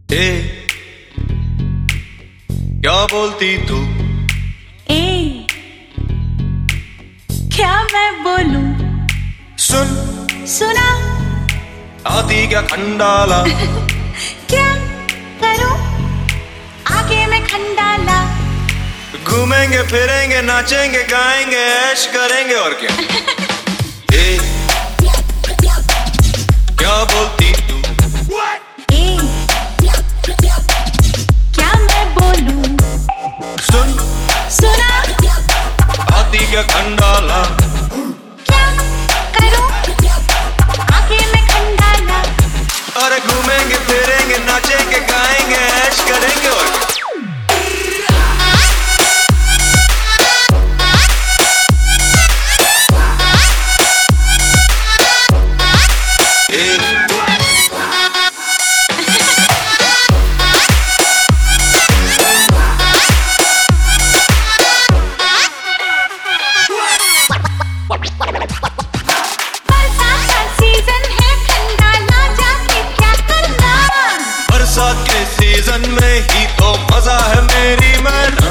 ए, क्या बोलती तू? ए, क्या मैं बोलूं? सुन, सुना? आती क्या खंडाला? क्या करूं? आगे मैं खंडाला। घूमेंगे फिरेंगे नाचेंगे गाएंगे ऐश करेंगे और क्या? ए, क्या बोलती तू? ए, क्या मैं बोलूं? सुन, सुना? आती क्या खंडाला? क्या करूं? आगे मैं खंडाला। अरे घूमेंगे फिरेंगे नाचेंगे गाएंगे ऐश करेंगे और क्या? बरसात के सीजन में ही तो मजा है मेरी मैडम।